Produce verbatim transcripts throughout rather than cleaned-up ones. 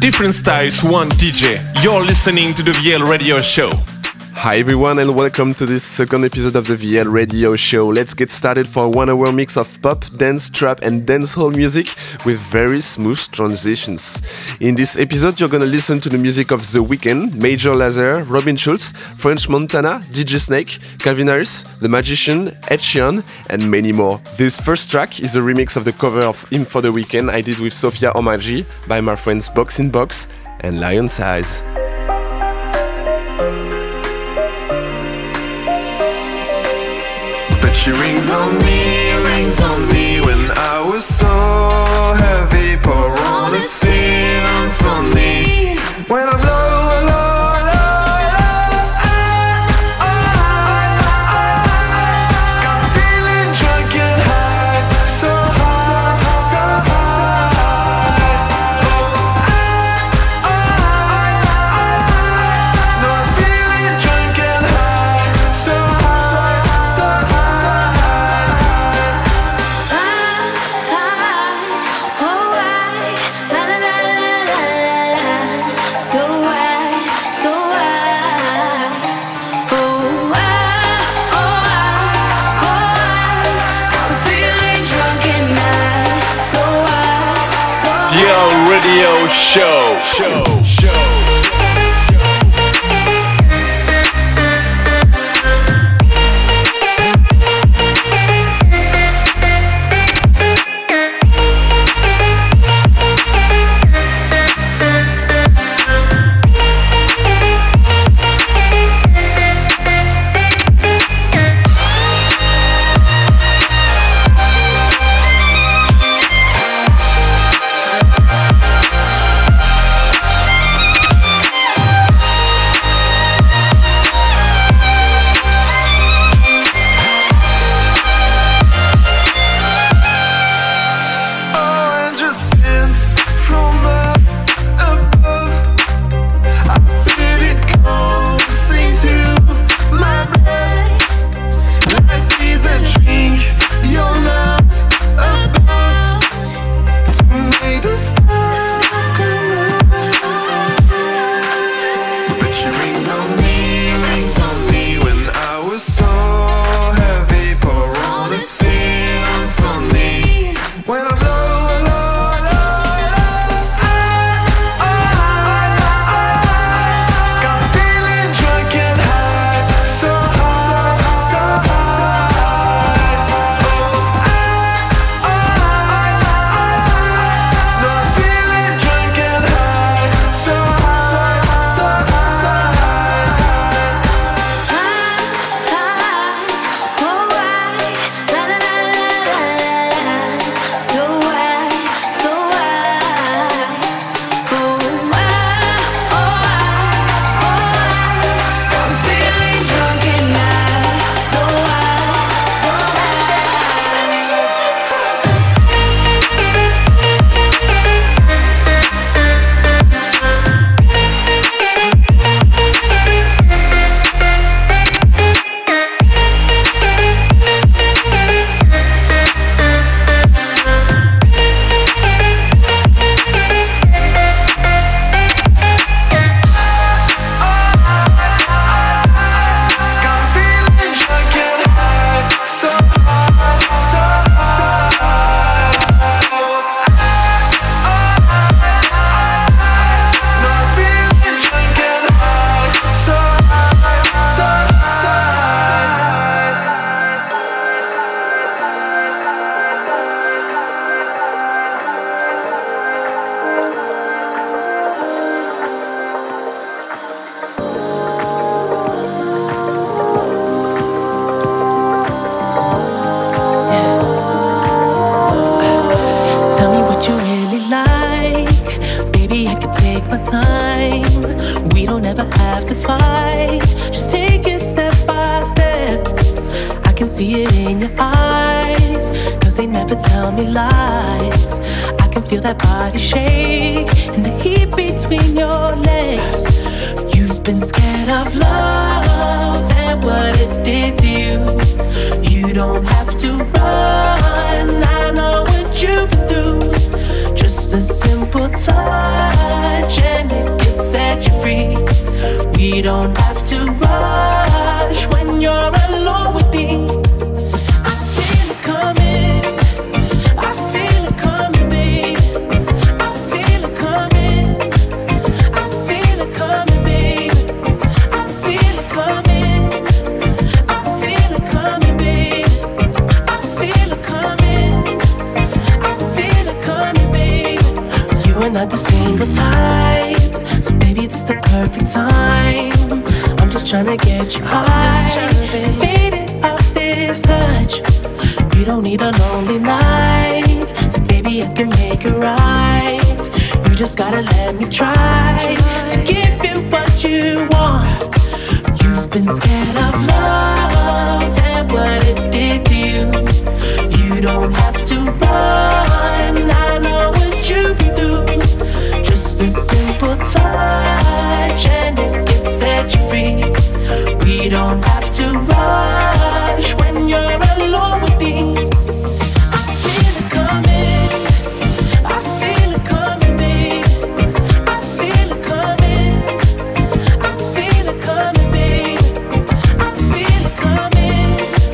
Different styles, one D J. You're listening to the V L Radio Show. Hi everyone and welcome to this second episode of the V L Radio Show. Let's get started for a one hour mix of pop, dance, trap and dancehall music with very smooth transitions. In this episode you're gonna listen to the music of The Weeknd, Major Lazer, Robin Schulz, French Montana, D J Snake, Calvin Harris, The Magician, Ed Sheeran and many more. This first track is a remix of the cover of Him for The Weeknd I did with Sophia Omarjee by my friends Box in Box and Lion Size. She rings on me, rings on me when I was so heavy. Pour on a scene for me when I'm low, low, low, low. Got a feeling drunk and high, so high, so high. No, I'm feeling drunk and high, so high, so high. Radio Show. Show. Show. see it in your eyes, cause they never tell me lies. I can feel that body shake and the heat between your legs. You've been scared of love and what it did to you. You don't have to run, I know what you've been through. Just a simple touch We don't have to rush when you're alone with me. I feel it coming, I feel it coming, babe. I feel it coming, I feel it coming, babe. I feel it coming, I feel it coming, babe. I feel it coming, I feel it coming, babe. You are not the single type, so baby, this the perfect time. I'm just tryna get you high, faded off this touch. You don't need a lonely night, so baby, I can make it right. You just gotta let me try to give you what you want. You've been scared of love and what it did to you. You don't have to run, I know what you've been through. Just a simple touch and it can set you free. We don't have to rush when you're alone with me. I feel it coming, I feel it coming, babe. I feel it coming, I feel it coming, babe. I feel it coming,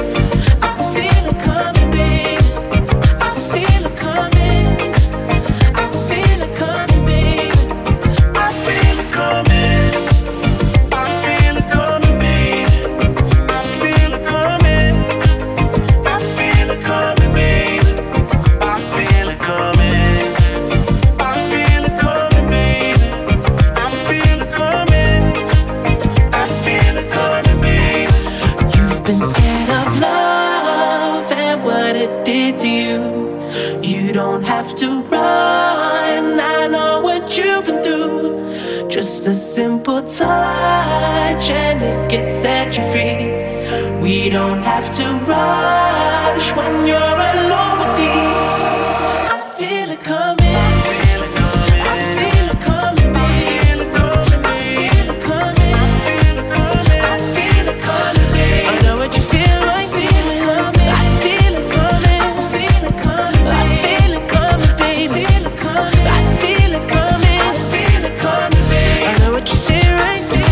I feel it coming, babe. I feel it coming, I feel it coming, babe. I feel it coming, I feel it coming, babe. I feel it coming, I feel it coming, babe. I feel it coming, I feel it coming, babe. I feel it coming, I feel it coming, babe. You've been scared of love and what it did to you. You don't have to run, I know what you've been through. Just a simple touch and it can set you free. We don't have to rush when you're alone with me. I feel it coming, I feel it coming, babe. I feel it coming, I feel it coming, babe. I know what you feel like, feel it coming. I feel it coming, I feel it coming, I feel it coming, babe. I feel it coming, I feel it coming, babe. I know what you say right there.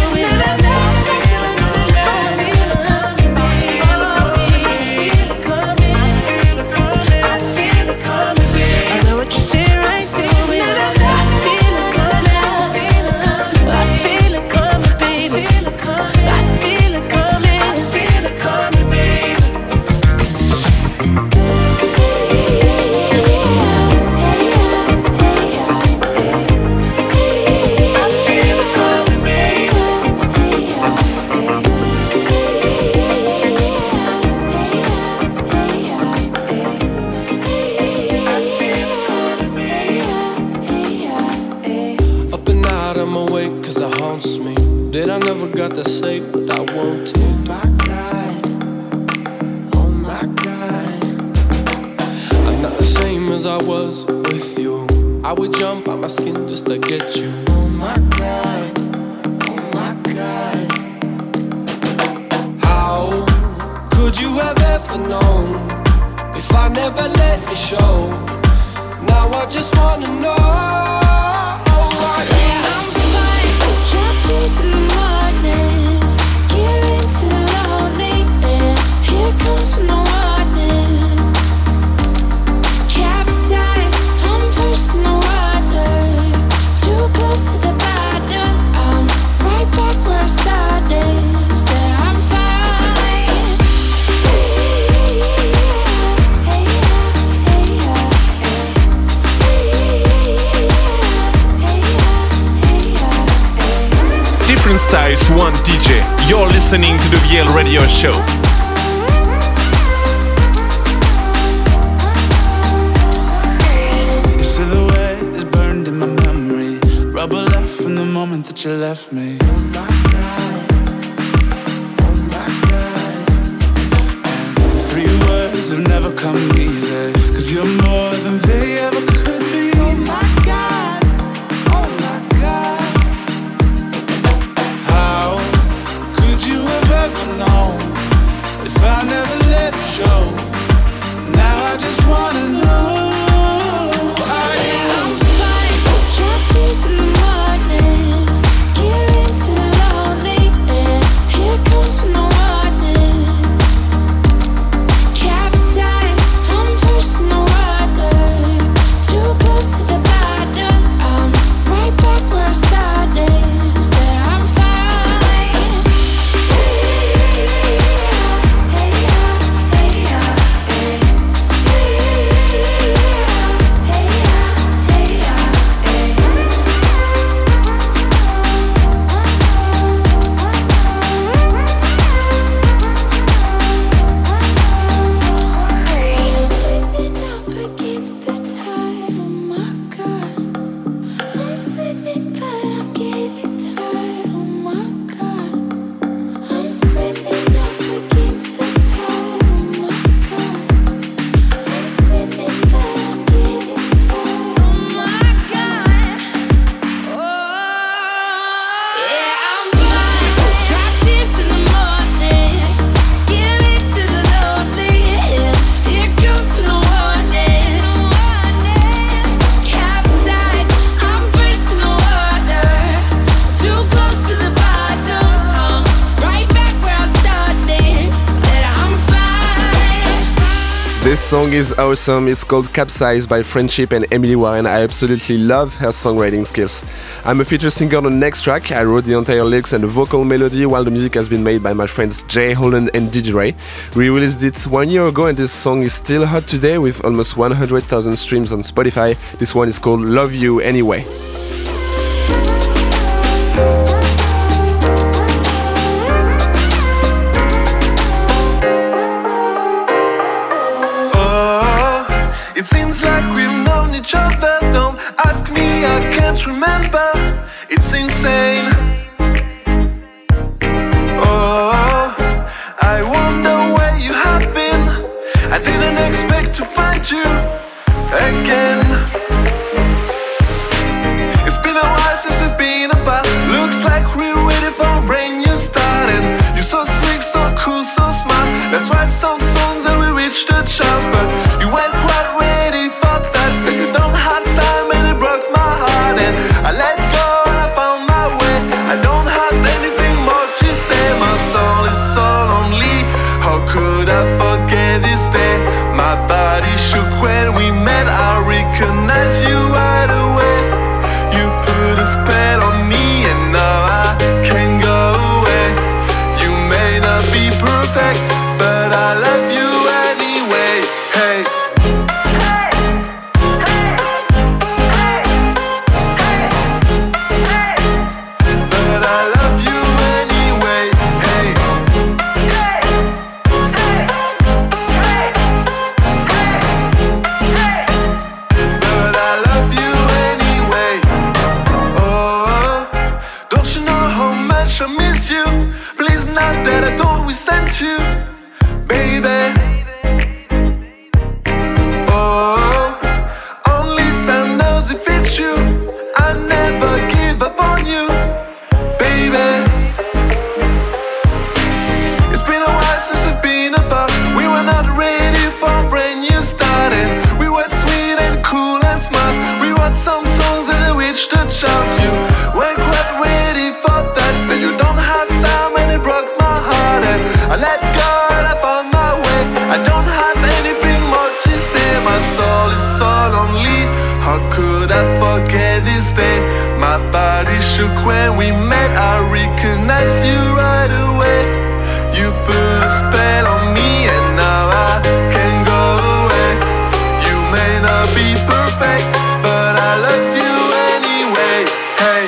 Got to say what I want to. Oh my God, oh my God, I'm not the same as I was with you. I would jump out my skin just to get you. Oh my God, oh my God. How could you have ever known if I never let you show? Now I just wanna know. Oh, I yeah, I'm fine. Drop this in the morning, giving to lonely, and here comes from the warning. Capsize, I'm first in the water, too close to the bottom. I'm right back where I started. Said I'm fine. Different styles, one D J. You're listening to the V L Radio Show. Your silhouette is burned in my memory. Rubber left from the moment that you left me. Oh my God, oh my God. And three words have never come easy, 'cause you're more than they ever could be. Oh my God, oh my God. How could you have ever known if I never let it show? Now I just wanna know. I'm fine. Drop this in the morning, giving to lonely. song is awesome. It's called Capsize by Friendship and Emily Warren. I absolutely love her songwriting skills. I'm a feature singer on the next track. I wrote the entire lyrics and the vocal melody, while the music has been made by my friends Jay Holland and D J Ray. We released it one year ago and this song is still hot today with almost one hundred thousand streams on Spotify. This one is called Love You Anyway. It seems like we've known each other. Don't ask me, I can't remember. It's insane. Oh, I wonder where you have been. I didn't expect to find you again. It's been a while since we've been apart. Looks like we're ready for a brand new start. And you're so sweet, so cool, so smart. Let's write some songs and we reach the charts. But you ain't quite ready for that. Say you don't have time and it broke my heart. And I let go and I found my way. I don't have anything more to say. My soul is so lonely. How could I forget this day? My body shook when we met. I recognize you right away. You put a spell on me and now I can't go away. You may not be perfect, but I love you anyway. Hey. But I love you anyway. Hey. But I love you anyway. Oh, don't you know how much I miss you? Please, not that I don't resent you, baby. Oh, only time knows if it's you. I never give up on you, baby. It's been a while since we've been apart. We were not ready for a brand new start. And we were sweet and cool and smart. We wrote some songs and they reached the charts. You weren't quite ready for that. Say you don't have time and it broke my heart. And I let go and I found my way. I don't have anything more to say. My soul is so lonely. How could I forget this day? My body shook when we met. I recognize you right away. You put a spell on me and now I can't go away. You may not be perfect, but I love you anyway. Hey.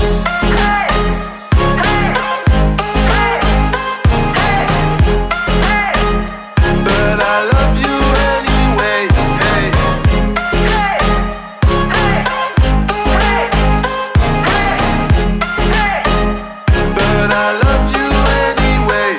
But I love you anyway. Hey. But I love you anyway.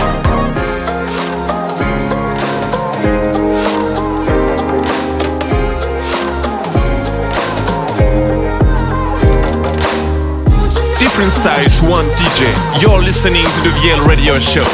Different styles, one D J. You're listening to the V L Radio Show.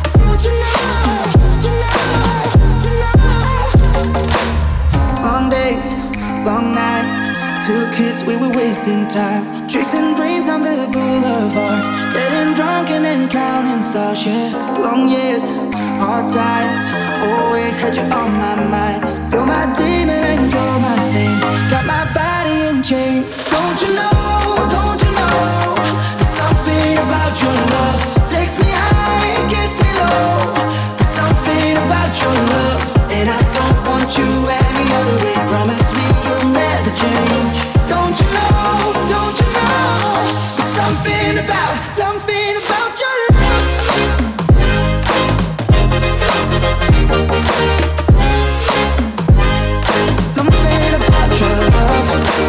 Long days, long nights, two kids, we were wasting time, chasing dreams on the boulevard, getting drunk and then counting stars. Yeah, long years, hard times, always had you on my mind. You're my demon and you're my saint, got my body in chains. Don't you know, don't you know, there's something about your love, takes me high, gets me low. There's something about your love, and I don't want you any other way. Promise me you'll never change. Don't you know, don't you know, there's something about, something about your love. Something about your love.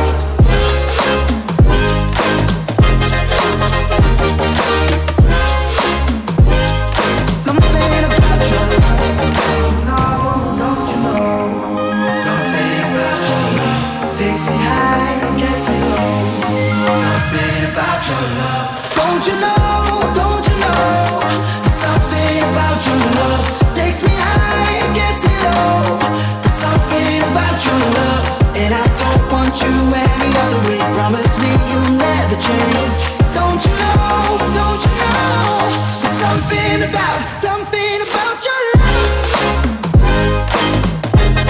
Something about your love. Don't you know, something about your love, takes me high and gets me low. Something about your love. Don't you know, don't you know, there's something about your love, takes me high and gets me low. There's something about your love, and I don't want you any other way. Promise me you'll never change. Don't you know, don't you know, there's something about, something about your love.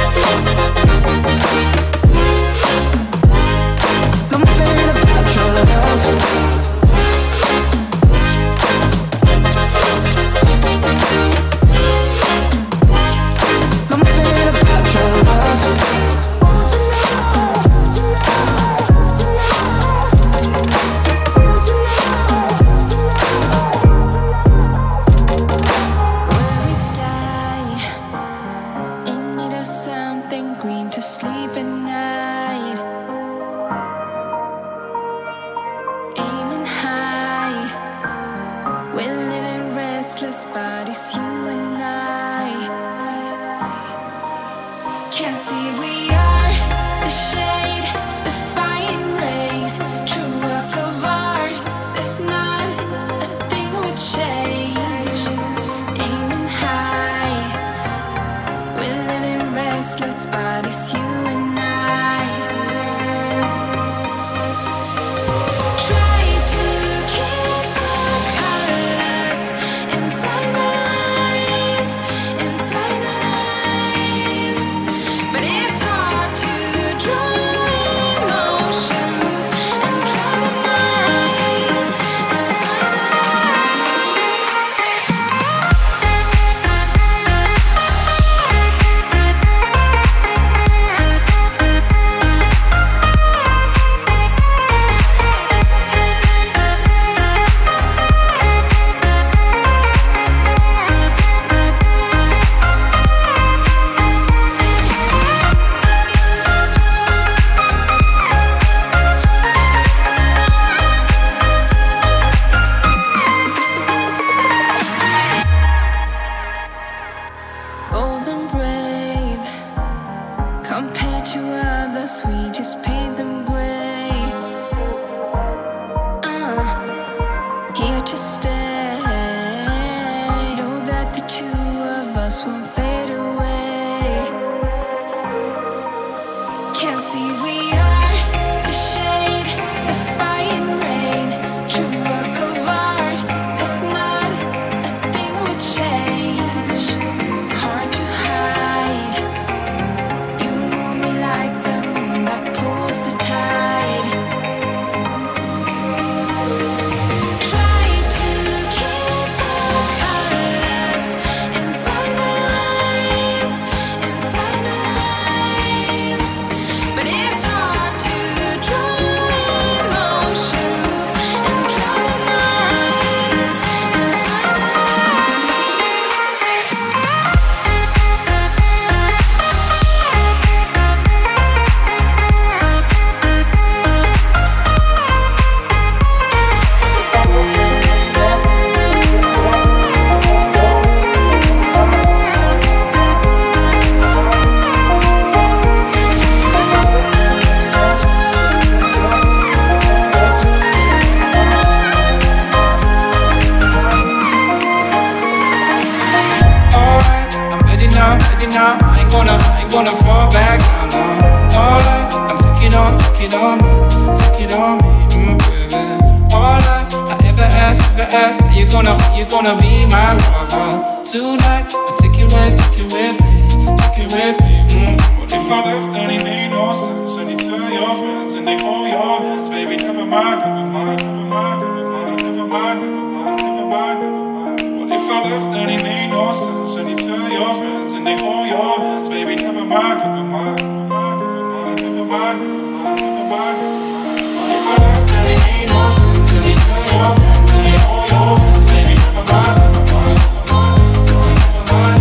back down now. Alright, I'm taking on, taking on me, taking on me, mm, baby. Alright, I ever ask, ever ask, are you gonna, are you gonna be my lover tonight? I take it with, take it with me, take it with me. Mm. What if I left and it made no sense? And you tell your friends and they hold your hands, baby. Never mind, never mind, never mind, never mind, never mind, never mind, never mind, never mind. What if I left and it made no sense? And you tell your friends and they hold your hands, baby. Never mind, never mind, never mind, never mind, never mind, never mind. What if I left and it made no sense? And you tell your friends and they hold your hands, baby. Never mind, never mind, never mind, never mind.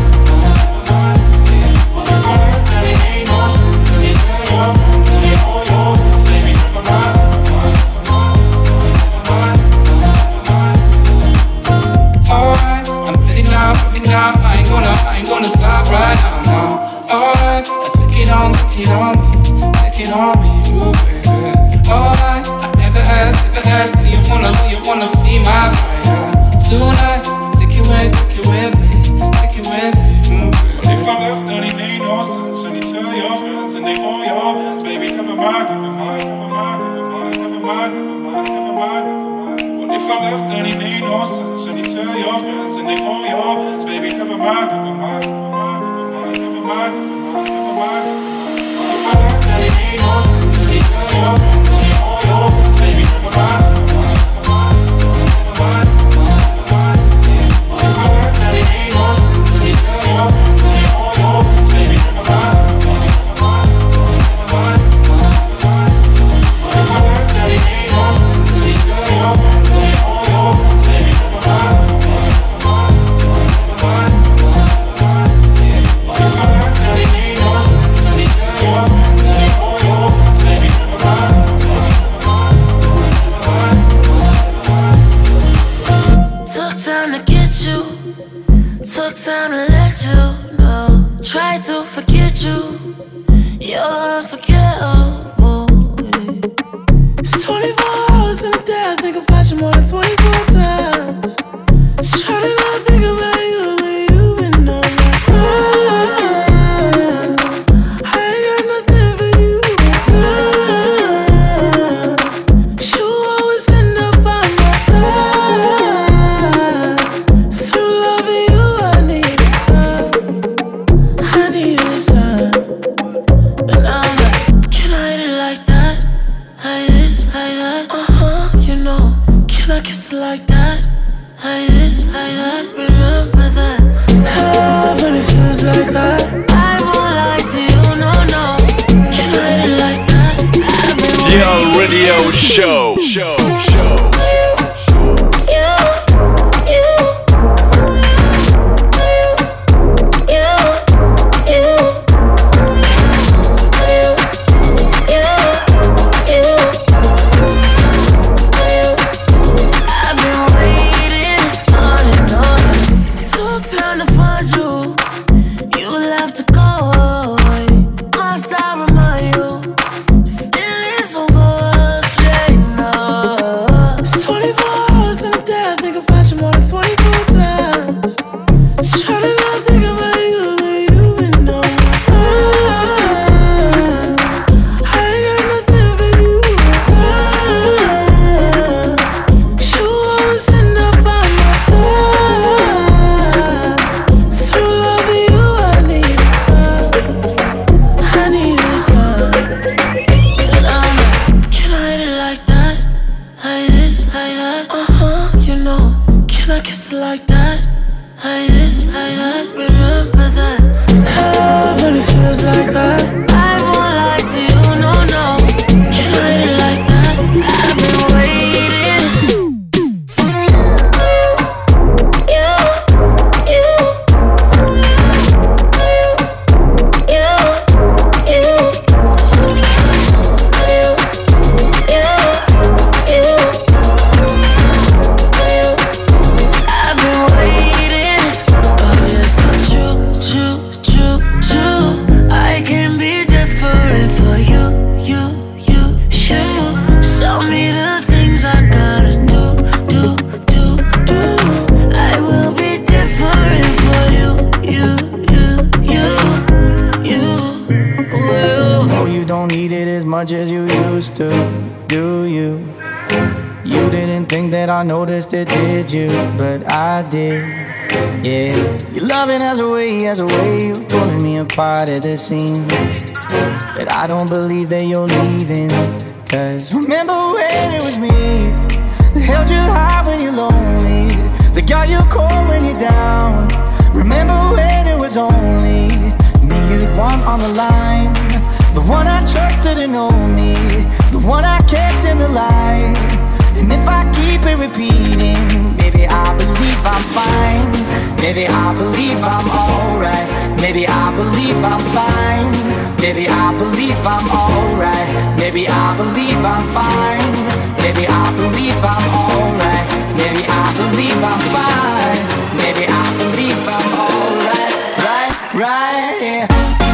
What if I left and it made no sense? And you tell your friends and they hold your hands, baby. Never mind, never mind, never mind, never mind. Alright, I'm ready now, ready now. I ain't gonna, I ain't gonna stop right now, no. Alright, I take it on, take it on me, take it on me, ooh baby. Alright, I never ask, never ask, do you wanna, do you wanna see my fire tonight? Take it with, take it with me, take it with me, ooh baby. What if I left and it made no sense? And you tell your friends and they hold your hands, baby. Never mind, never mind, never mind, never mind, never mind, never mind, never mind, never mind. What if I left and it made no sense? And you tell your friends and they hold your hands, baby. Never mind, never mind, never mind, never mind, never mind, never mind. What if I left and it made no sense? And you tell your friends and they hold your hands, baby. Never mind, never mind, never mind, never mind, never mind. What if I left and it made no sense? And you tell your friends and they hold your hands, baby. Never mind, never mind, never mind, never mind, never mind. What if I left and it made no sense? And you tell your friends and they hold your hands, baby. Never mind, never mind, never mind, never mind. What if I left and it made no sense? And you tell your friends and they hold your hands, baby. Never mind, never mind, never mind, never mind. Took time to get you, took time to let you know. Tried to forget you, you're unforgettable. It's twenty-four hours in a day, I think about you more than twenty-four times. Try to not think about you, but you've been on my mind. I ain't got nothing for you but time. You always end up by my side. Through loving you, I needed time. I needed time. And I'm like, can I hit it like that? Like this, like that? Uh-huh, you know. Can I kiss it like that? Like this, like that? Remember that? Love when it feels like that. I won't lie to you, no, no. Can I hit it like that? I've been Your waiting. radio show. Show. Show. I've been to, do you? You didn't think that I noticed it, did you? But I did, yeah. Your loving has a way, has a way of pulling me apart at the seams. But I don't believe that you're leaving. Cause remember when it was me that held you high when you're lonely, that got you cold when you're down. Remember when it was only me you'd want on the line, the one I trusted to know me, the one I kept in the light. And if I keep it repeating, maybe I believe I'm fine, maybe I believe I'm alright, maybe I believe I'm fine, maybe I believe I'm alright, maybe I believe I'm fine, maybe I believe I'm alright, maybe I believe I'm fine, maybe I believe I'm alright, right, right, yeah.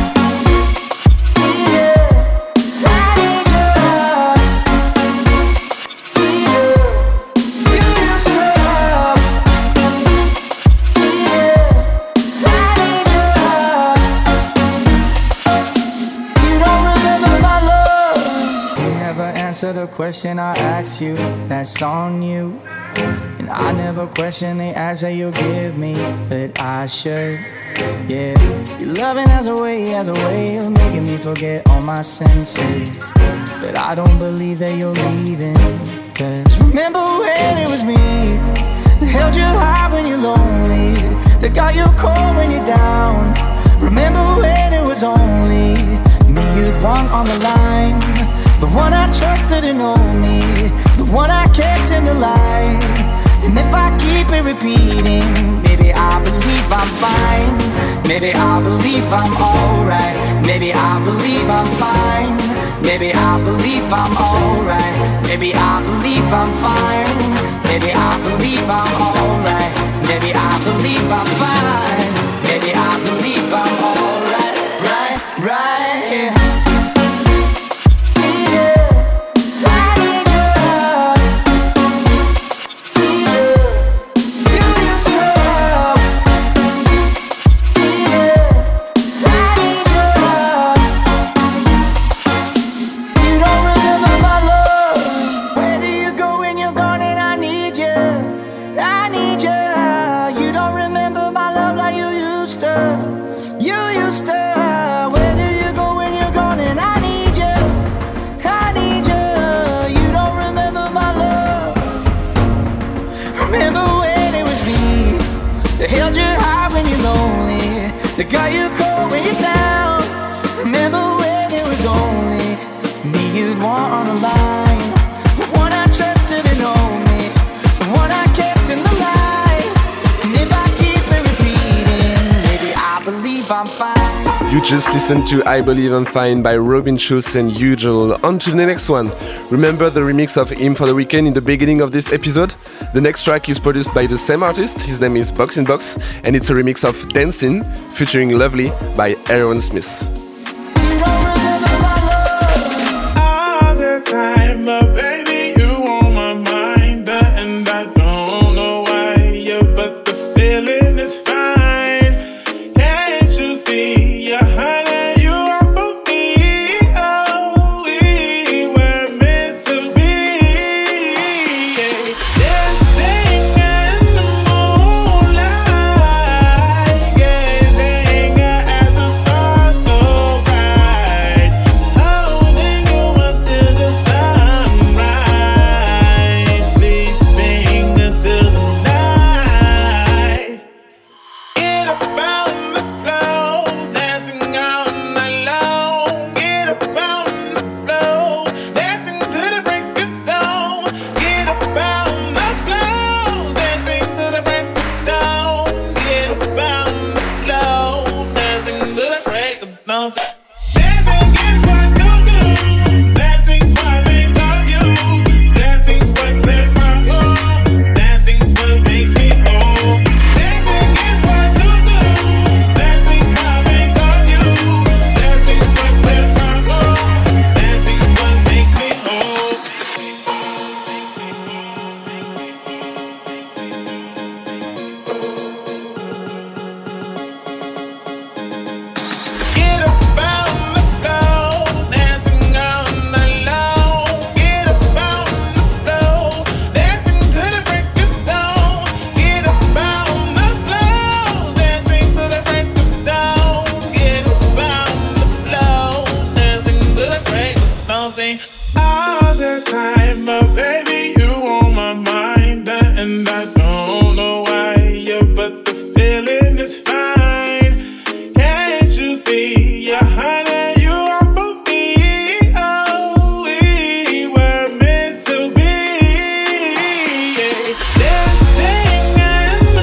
Answer the question I asked you, that's on you. And I never question the answer you give me, but I should, yeah. Your loving has a way, has a way of making me forget all my senses. But I don't believe that you're leaving. Cause remember when it was me that held you high when you're lonely, that got you cold when you're down. Remember when it was only me you'd want on the line, the one I trusted to know me, the one I kept in the light. And if I keep it repeating, maybe I believe I'm fine, maybe I believe I'm alright, maybe I believe I'm fine, maybe I believe I'm alright, maybe I believe I'm fine, maybe I believe I'm alright, maybe I believe I'm fine, maybe I believe I'm alright, right, right, yeah. They got you cold when you're down. Remember when it was only me you'd want on the line, the one I trusted to know me, the one I kept in the light. And if I keep it repeating, maybe I believe I'm fine. You just listened to I Believe I'm Fine by Robin Schulz and Ujel. On to the next one. Remember the remix of Him for the Weekend in the beginning of this episode? The next track is produced by the same artist. His name is Box in Box, and it's a remix of Dancing featuring Lovely by Aaron Smith. All the time, but baby, you on my mind, and I don't know why, yeah, but the feeling is fine. Can't you see, yeah, honey, you are for me. Oh, we were meant to be. Dancing in the moonlight, gazing at the stars so the time, but baby, you on my mind, and I don't know why, yeah, but the feeling is fine. Can't you see, yeah, honey, you are for me. Oh, we were meant to be. Yeah. Dancing in the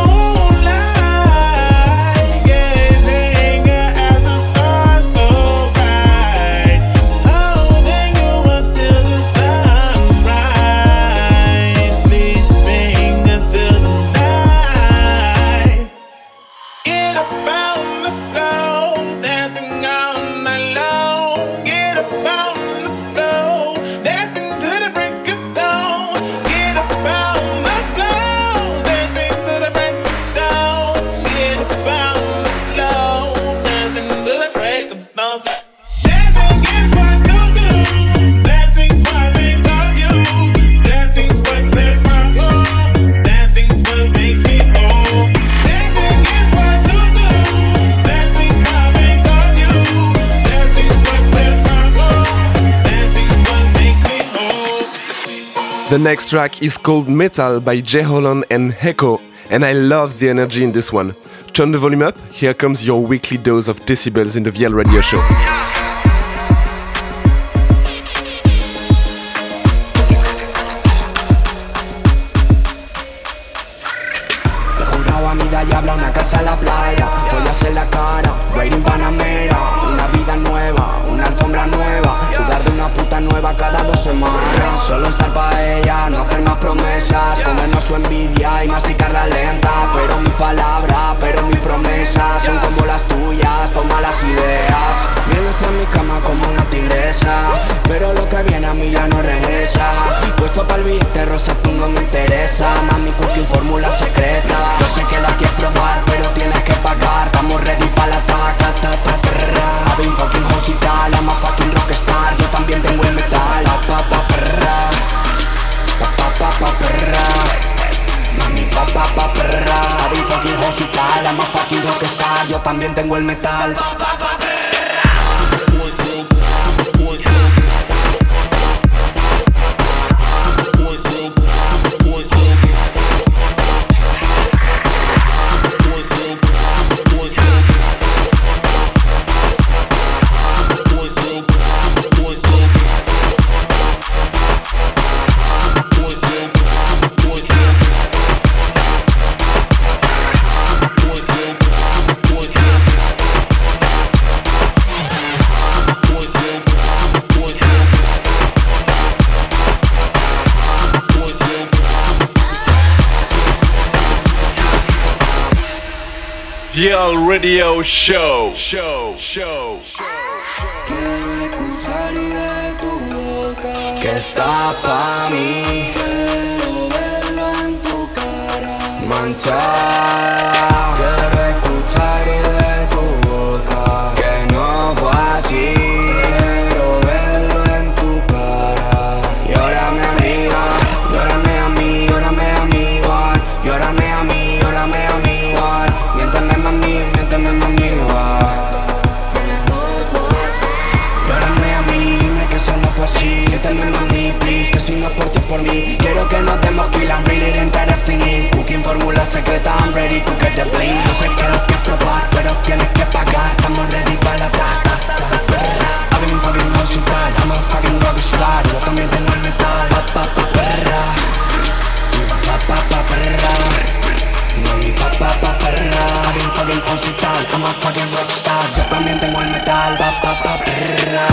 moonlight, gazing at the stars so bright, holding you until the sunrise, sleeping until the night. Get up on the floor, dancing all night long. Get up on the floor, dancing to the break of dawn. Get up on the floor, dancing to the break of dawn. Get up on the floor, dancing to the break of dawn. Dancing is what you do. Dancing's what I think of you. Dancing's what clears my soul. Dancing's what makes me whole. Dancing is what you do. Dancing's what I think of you. Dancing's what clears my soul. Dancing's what makes me whole. The next track is called Metal by Jay Holland and Heko, and I love the energy in this one. Turn the volume up, here comes your weekly dose of decibels in the V L Radio Show. Le juraba a mi diabla una casa en la playa, joyas en la cara, rating Panamera, una vida nueva, una alfombra nueva, sudar de una puta nueva cada dos semanas, solo estar pa' ella, no hacer más promesas, comernos su envidia y masticarla lenta, pero mi palabra, pero mi promesa son como las tuyas, toma las ideas, vienes a mi cama como una tigresa, pero lo que viene a mí ya no regresa, puesto pa'l billete rosa tú no me interesa, mami cooking fórmula secreta. Yo sé que la quieres probar, pero tienes que pagar. Estamos ready pa' la taca, ta, ta, perra. I've been fucking hospital, I'm a fucking rockstar. Yo también tengo el metal, pa, pa, pa, perra. Pa, pa, pa, pa, perra. Mami, pa, pa, pa, perra. I've been fucking hospital, I'm a fucking rockstar. Yo también tengo el metal, pa, pa, pa, perra. V L Radio Show. Show. Show. Que está pa' mí. Quiero verlo en tu cara manchada. Quiero escuchar de tu boca que no fue así. Quiero verlo en tu cara. Llórame amiga, llórame a mí, llórame a mí igual. Llórame a mí, llórame a mí igual. Miénteme mami, miénteme mami igual. Llórame a mí, dime que eso no fue así. Miénteme mami, please, que si no es por ti por mí. Quiero que nos demos kill, I'm really interesting in cooking fórmula secreta, I'm ready to get the bling. Yo sé que lo quieres probar, pero tienes que pagar. Estamos ready para la taca. I've been fucking hospital, I'm a fucking rockstar. Yo también tengo el metal, pa pa pa perra. Pa pa pa perra. Mami, pa pa pa perra. I've been fucking hospital, I'm a fucking rockstar. Yo también tengo el metal, pa pa pa perra.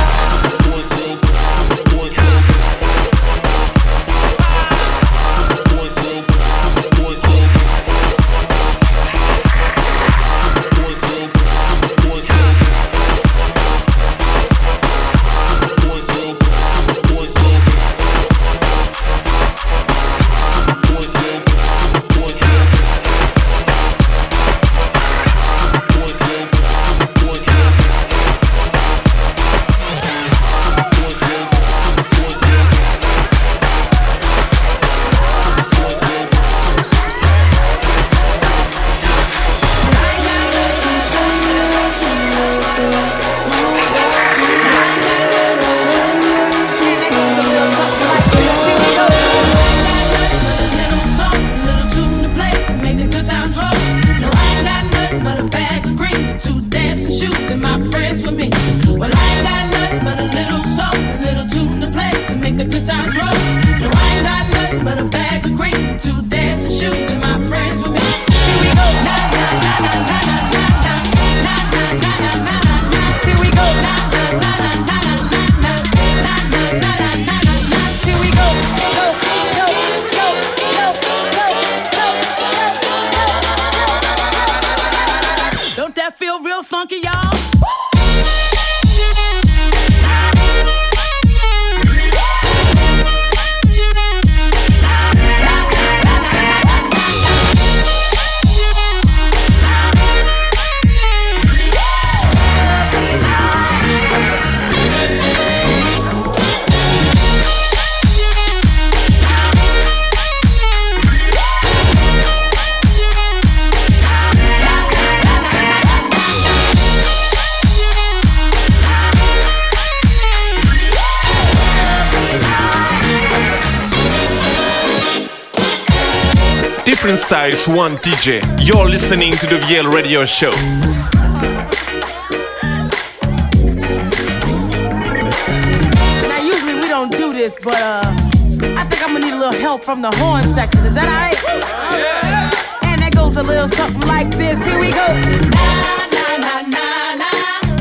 make the good times roll. No, I ain't got nothing but a bag of green, two dancing shoes, and my friends with me. Here we go, na na na na na na na na na na na na na. Here we go, na na na na na na na na na na na na. Here we go, go go go go go go go. Don't that feel real funky, y'all? Different styles, one D J. You're listening to the V L Radio Show. Now usually we don't do this, but uh, I think I'm gonna need a little help from the horn section. Is that alright? Yeah. And that goes a little something like this. Here we go. Na na na na na.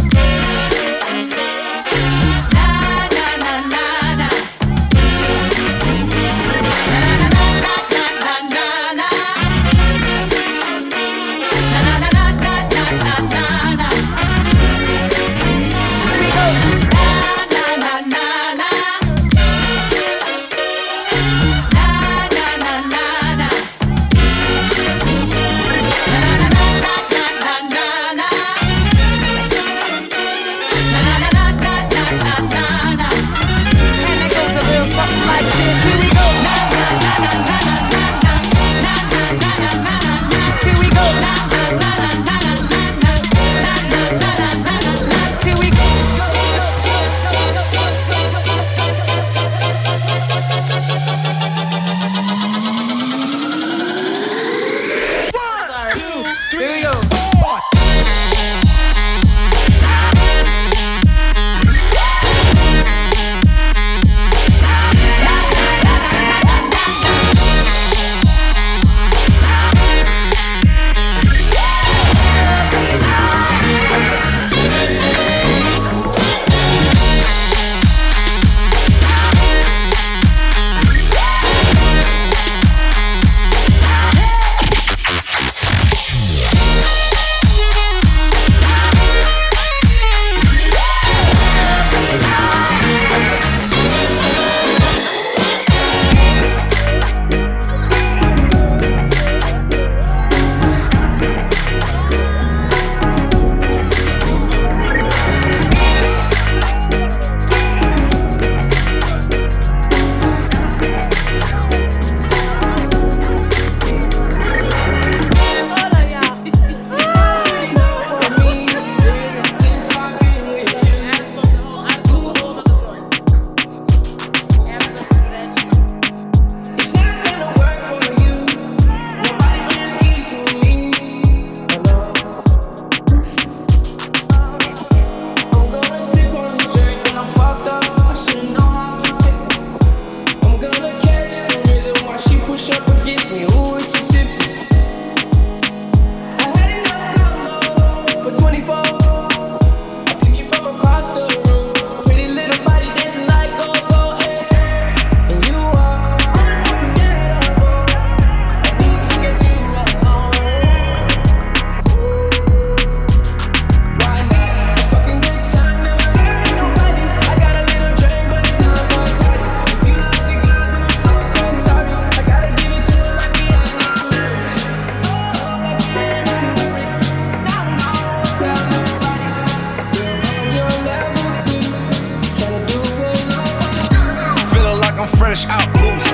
fresh out boost.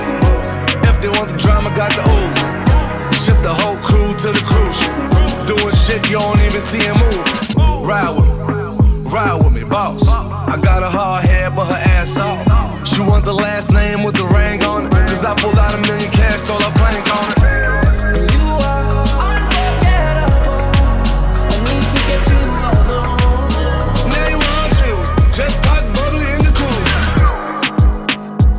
If they want the drama, got the ooze. Ship the whole crew to the cruise. Doing shit you don't even see him move. Ride with me, ride with me, boss. I got a hard head, but her ass off. She want the last name with the ring on it. Cause I pulled out a million cash, told her plank on it. You are unforgettable. I need to get you alone. Now you want chills, just pop bubbly in the cooler.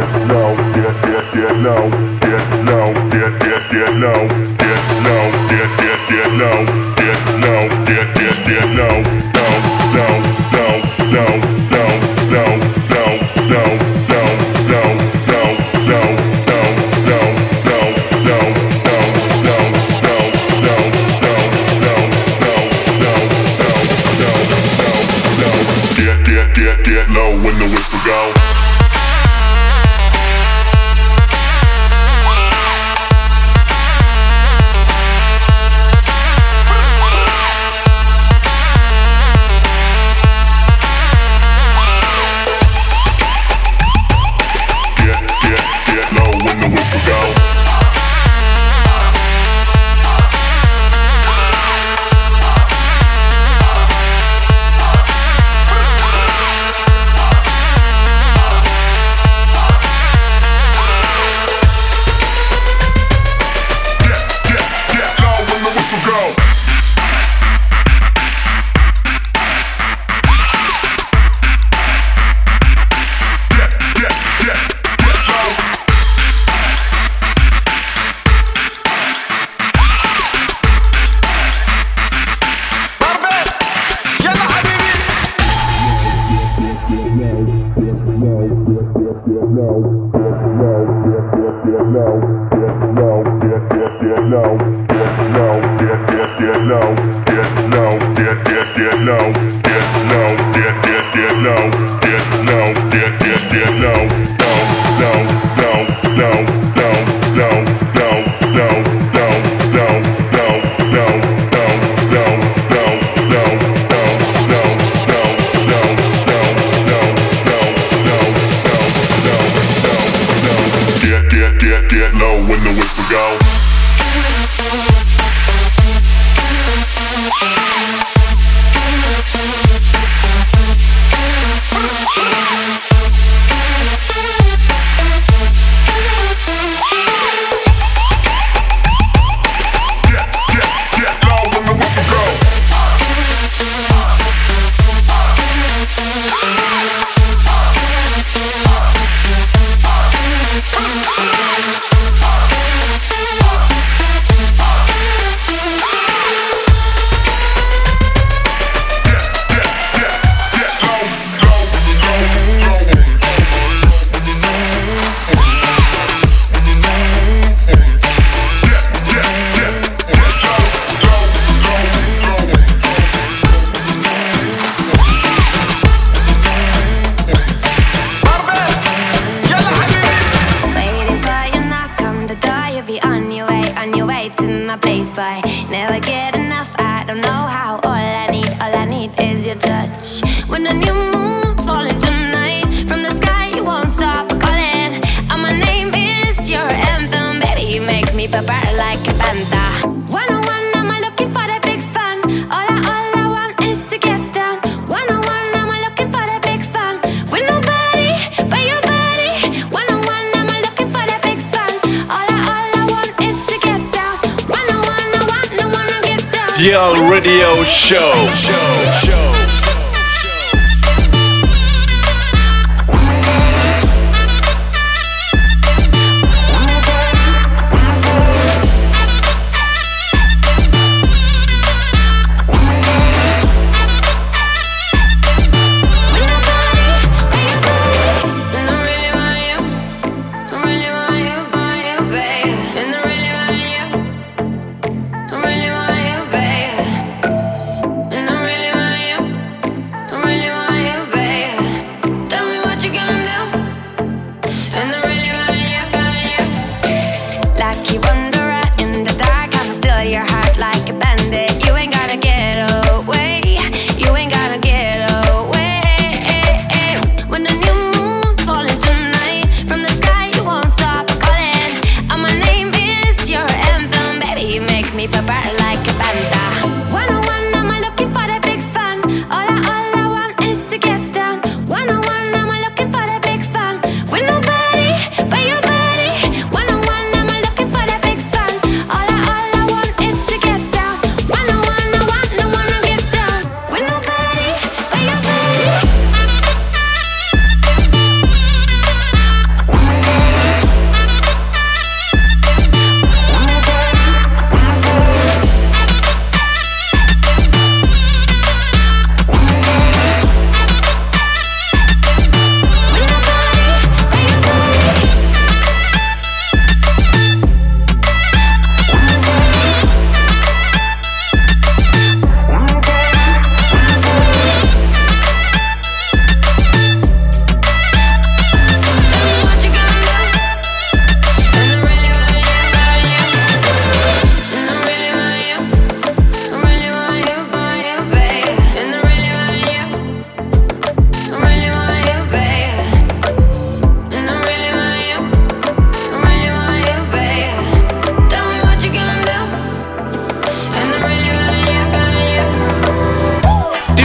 Real Radio Show. show, show.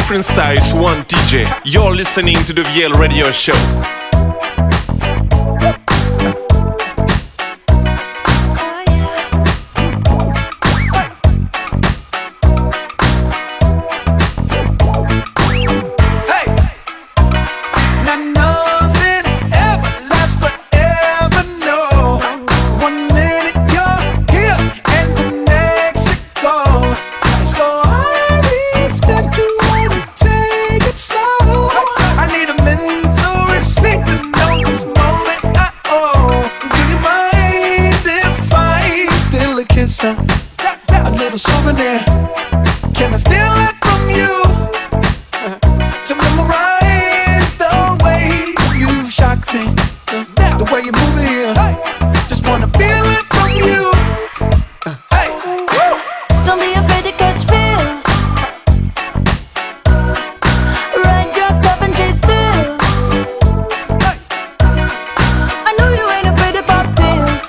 Different styles, one D J. You're listening to the V L Radio Show. A little souvenir. Can I steal it from you? To memorize the way you shock me, the way you move it here. Just wanna feel it from you. Hey, don't be afraid to catch feels. Ride your cup and chase thrills. I know you ain't afraid to pop pills.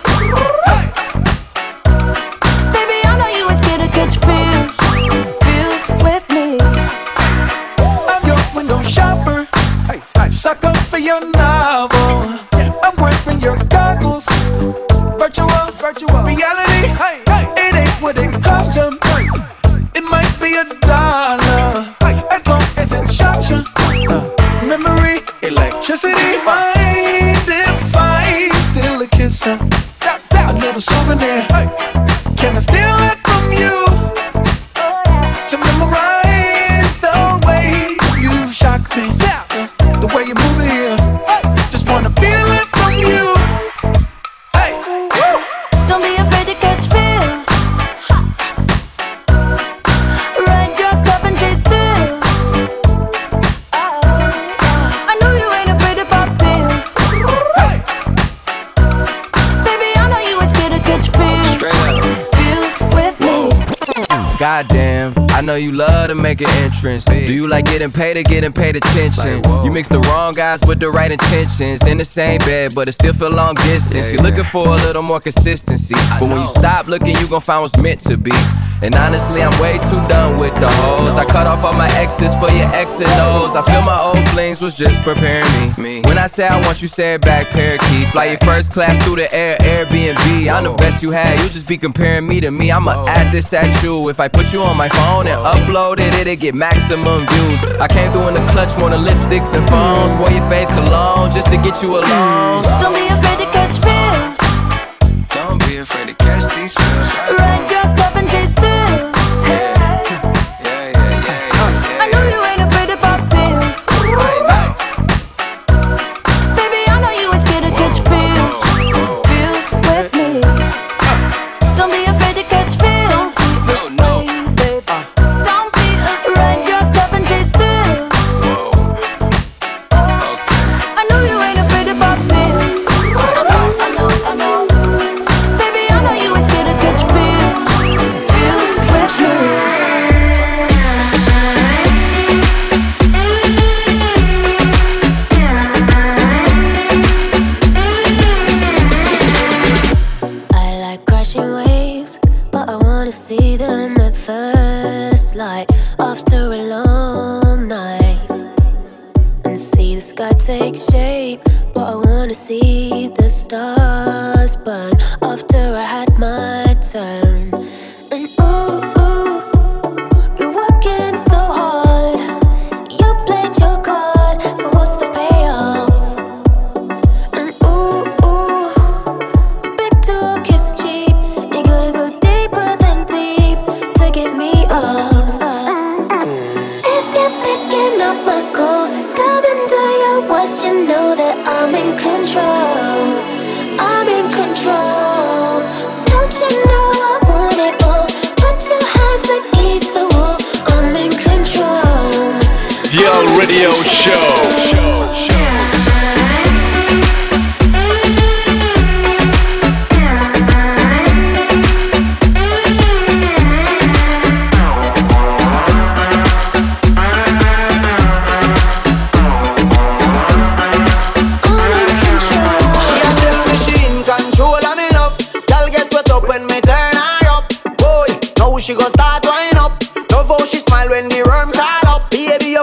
Catch feels, feels with me. I'm your window shopper, sucker for your novel. I'm wearing your goggles, virtual, virtual reality. It ain't what it cost you. It might be a dollar, as long as it shocks you. Memory, electricity, mind if I steal a kiss, a little souvenir. Can I steal it from you? To memorize the way you shock me, the way you move it here. Just wanna feel it from you. Hey, don't be afraid to catch feels. Ride your cup and chase thrills. I know you ain't afraid to pop pills. Baby, I know you ain't scared to catch feels. Feels with me. Goddamn, I know you love to make an entrance. Do you like getting paid or getting paid attention? You mix the wrong guys with the right intentions. In the same bed, but it still feel long distance. You're looking for a little more consistency, but when you stop looking, you gon' find what's meant to be. And honestly, I'm way too done with the hoes. I cut off all my exes for your X and O's. I feel my old flings was just preparing me. When I say I want you, say it back, parakeet. Fly your first class through the air, Airbnb. I'm the best you had, you just be comparing me to me. I'ma add this at you. If I put you on my phone and upload it, it'll get maximum views. I came through in the clutch more than lipsticks and phones. Wore your fave cologne just to get you alone. Don't be afraid to catch feels. Don't be afraid to catch these feels. Ride your cup and chase thrills. I know you ain't afraid to pop pills. Baby, I know you ain't scared to catch feels. Feels with me. Don't be afraid to catch feels. No, no. Don't be afraid. Ride your cup and chase thrills. I know you ain't afraid to pop pills. I know, I know, I know. Baby, I know you ain't scared to catch feels. Feels with me. See them at first light after a long night, and see the sky take shape. But I wanna see the stars burn after I had my turn. And ooh, ooh, you're working so hard. You played your card, so what's the payoff? And ooh, ooh, big talk is cheap. You gotta go deeper than deep to get me off. If you're picking up my call, come and do your worst. You know that I'm in control. I'm in control. Don't you know I want it all? Put your hands against the wall. I'm in control. V L Radio Show. She gon' start wind up. Love how she smile when the worm crawl up. Baby, you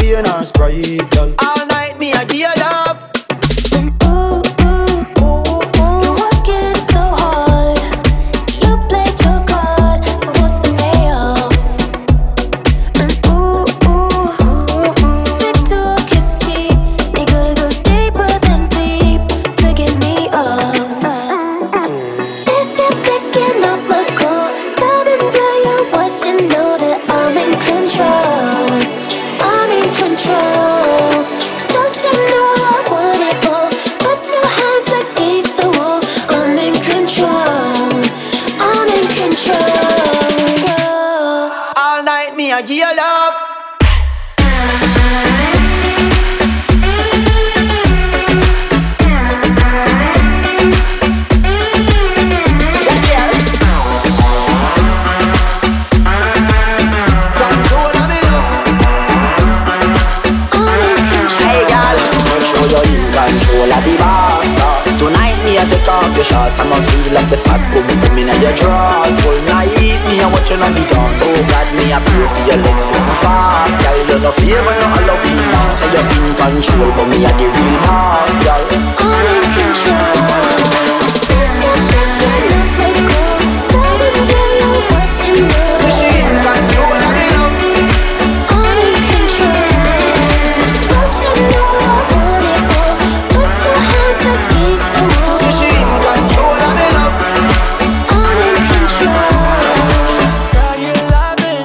champagne or Sprite, girl. All night me I give you love. I give you love. Take off your shorts, I'ma feel like the fat boom boom in your drawers. All night, me a watching on the dance. Oh God, me a pray for your legs so fast, girl. You no favor, no Halloween. Say you're in control, but me a the real boss, girl. I'm in control. She in control of me love. I'm in control. Don't you know I want it all? Put your hands against the wall. She in control of me love. I'm in control. Girl, your loving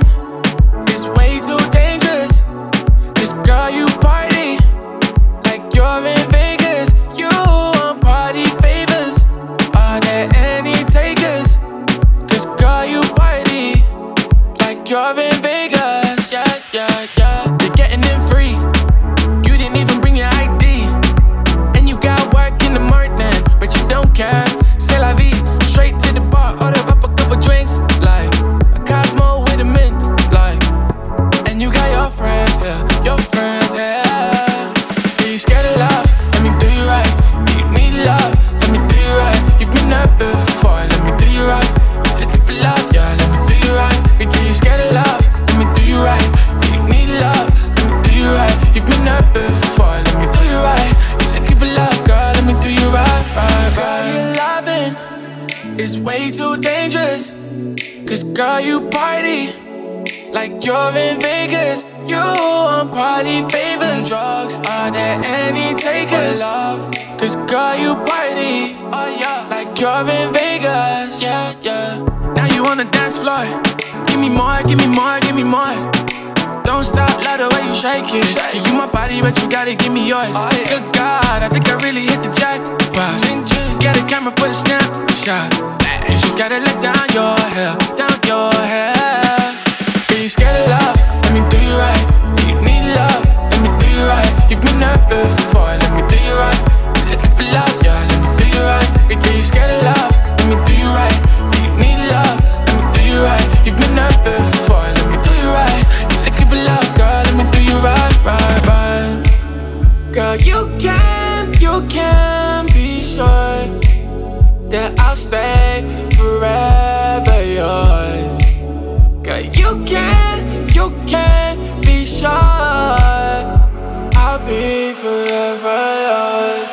is way too dangerous. 'Cause girl, you party like you're in Vegas. You want party favors. Are there any takers? 'Cause girl, you party like you're in Vegas. Yeah, yeah, yeah. You're getting in free. You didn't even bring your I D. And you got work in the morning, but you don't care. C'est la vie. Straight to the bar, order up a couple drinks. Like a Cosmo with a mint. Like, and you got your friends, yeah. Your friends, yeah. Are you scared of love? Let me do you right. You need love? Let me do you right. You've been hurt before. Let me do you right. You're looking for love, yeah. Let me do you right. Are you scared of love? Let me do you right. You need love? Let me do you right. You've been hurt before. Let me do you right. You're looking for love, girl. Let me do you right, right, right. Your loving is way too dangerous. 'Cause girl, you party like you're in Vegas. You want party favors. Drugs, are there any takers? Love, 'cause girl, you party, oh yeah, like you're in Vegas. Yeah, yeah. Now you on the dance floor. Give me more, give me more, give me more. Don't stop, love the way you shake it. Give you my body, but you gotta give me yours. Good God, I think I really hit the jackpot. Get a camera for the snapshot. You just gotta let down your hair, down your hair. Are you scared of love? Let me do you right. You need love? Let me do you right. You've been hurt before. Let me do you right. You're looking for love, yeah. Let me do you right. Are you scared of love? Let me do you right. You need love? Let me do you right. You've been hurt before. Let me do you right. You're looking for love, girl. Let me do you right, right, right. Girl, you can, you can be sure that I'll stay forever yours. Girl, you can, you can be sure I'll be forever yours.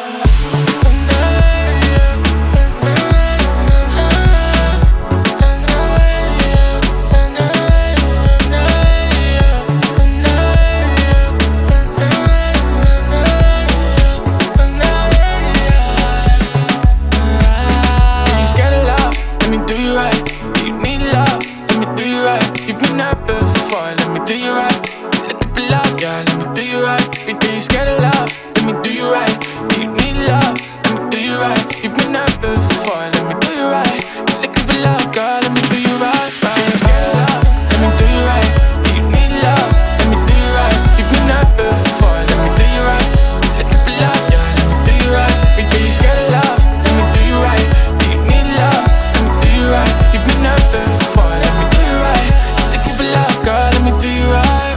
Let me do you right. Looking for love, yeah. Let me do you right. You think you scared of love? Let me do you right. You need love? Let me do you right. You've been hurt before. Let me do you right. You're looking for love, girl. Let me do you right. Right. You scared of love? Let me do you right. You need love? Let me do you right. You've been hurt before. Let me do you right. You're looking for love, yeah. Let me do you right. You think you scared of love? Let me do you right. You need love? Let me do you right. You've been hurt before. Let me do you right. Love, girl, let me do you right,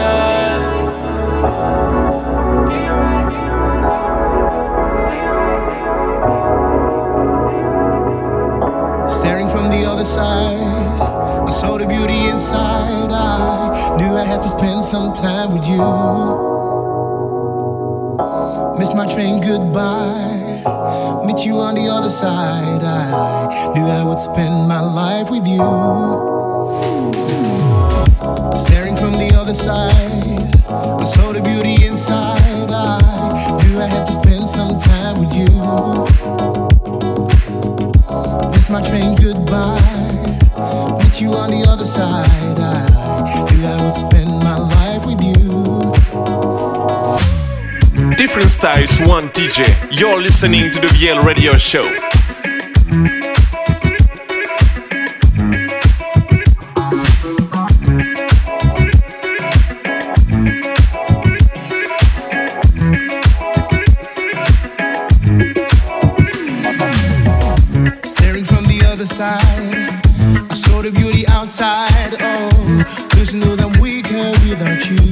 right. with you. Miss my train goodbye, meet you on the other side. I knew I would spend my life with you. Staring from the other side, I saw the beauty inside. I knew I had to spend some time with you. Miss my train goodbye, meet you on the other side. I knew I would spend my life with you. Different Styles, one D J. You're listening to the V L Radio Show. Staring from the other side, I saw the beauty outside. Oh, listen, knows I'm weaker without you.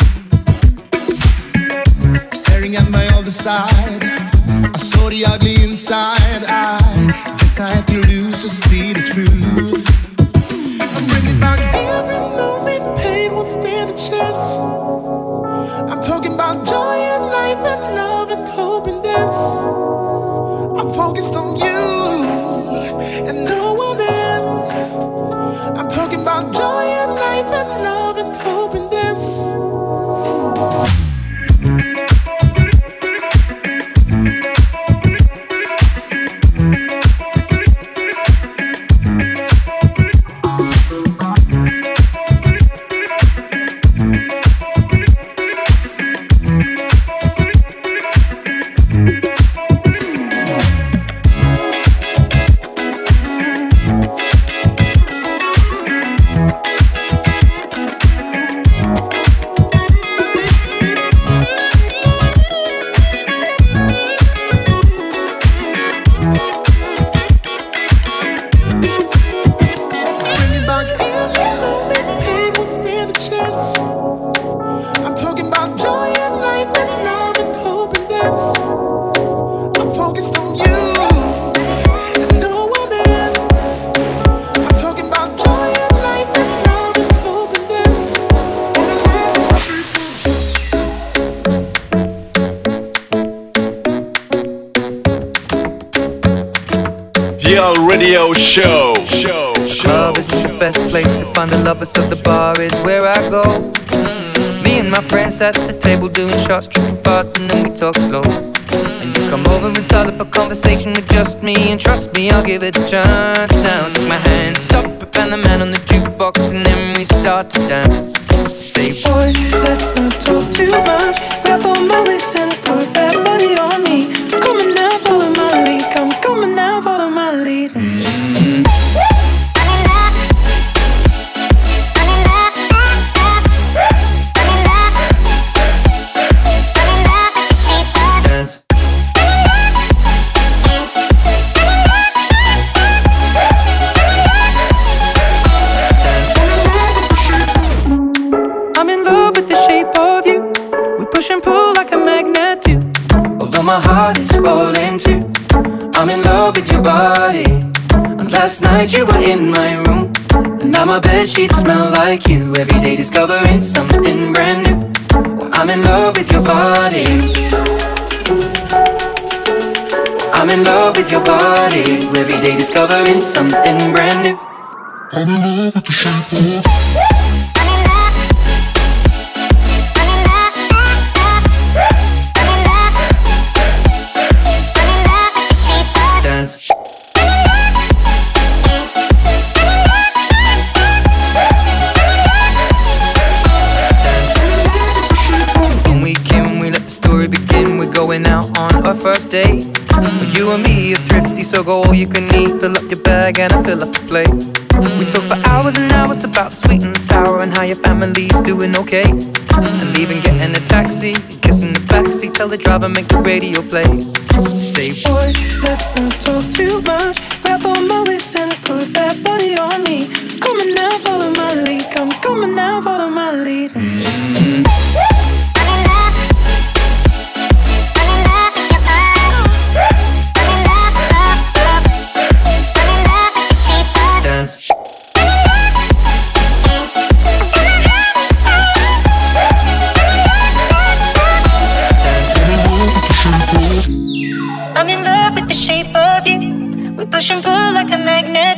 Staring at my other side, I saw the ugly inside. I guess I had to lose to see the truth. I'm bringing back every moment, pain won't stand a chance. I'm talking about joy and life and love and hope and dance. I'm focused on you and no one else. I'm talking about joy and life and love and hope and dance. V L Radio Show. Show. The club isn't the best place to find the lovers, so the bar is where I go. Mm. Me and my friends at the table doing shots, tripping fast, and then we talk slow. And you come over and start up a conversation with just me, and trust me, I'll give it a chance. Now take my hand, stop it, and the man on the jukebox, and then we start to dance. Say, boy, let's not talk too much. Grab on my waist and put that body on me. Come on now, follow my lead. Come, come on now, follow my lead. Mm-hmm. Dance. I'm in love with the shape of you. We push and pull like a magnet do. Although my heart is falling too, I'm in love with your body. And last night you were in my room, and now my bedsheets smell like you. Every day discovering something brand new. I'm in love with your body. I'm in love with your body. Every day discovering something brand new. I'm in love with the shape of you. Dance. When we came, we let the story begin. We're going out on our first date. You and me are thrifty, so go all you can eat. Fill up your bag and I fill up the plate. We talk for hours and hours about the sweet and the sour and how your family's doing okay. And leaving, getting a taxi, kissing the backseat, tell the driver make the radio play. Say, boy, let's not talk too much. Grab on my waist and put that body on me. Come on now, follow my lead. Come, come on now, follow my lead. Mm-hmm. Dance.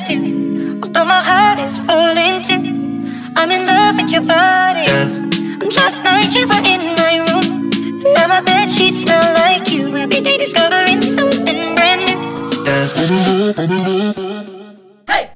do. Although my heart is falling too, I'm in love with your body. Yes. And last night you were in my room, and now my bed sheets smell like you. Every day discovering something brand new. Dance. Hey.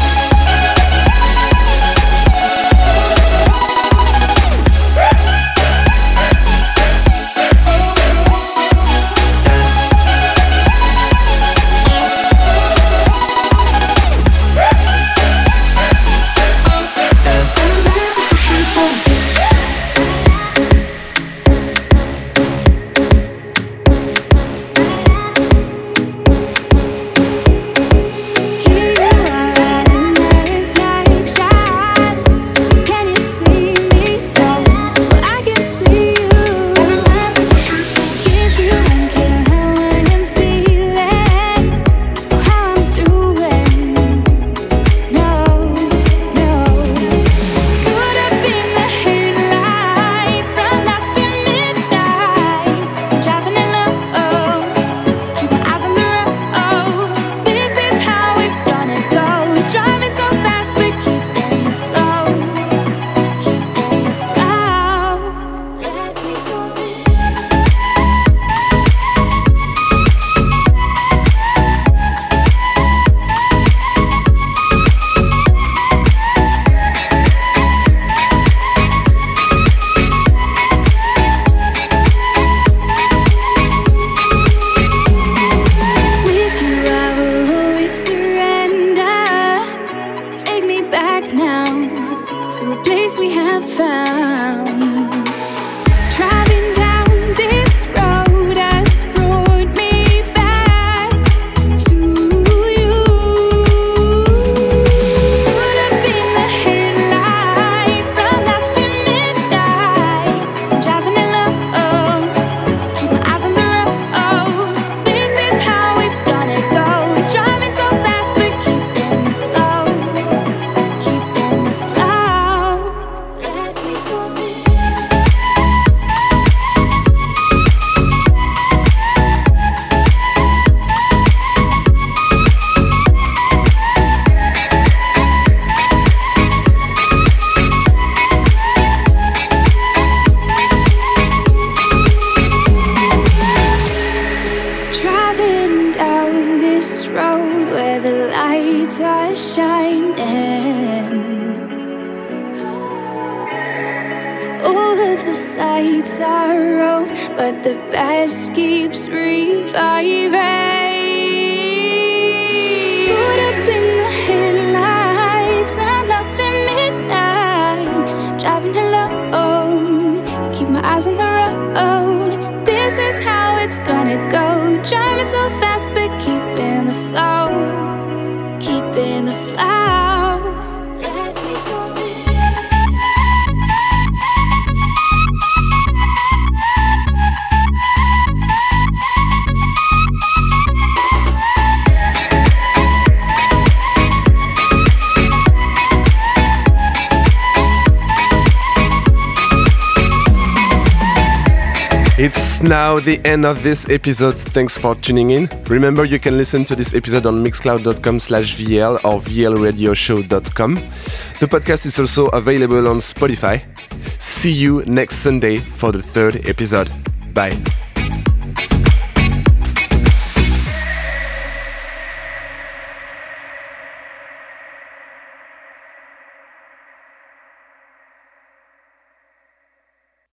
It's now the end of this episode. Thanks for tuning in. Remember, you can listen to this episode on mixcloud.com slash VL or V L radio show dot com. The podcast is also available on Spotify. See you next Sunday for the third episode. Bye.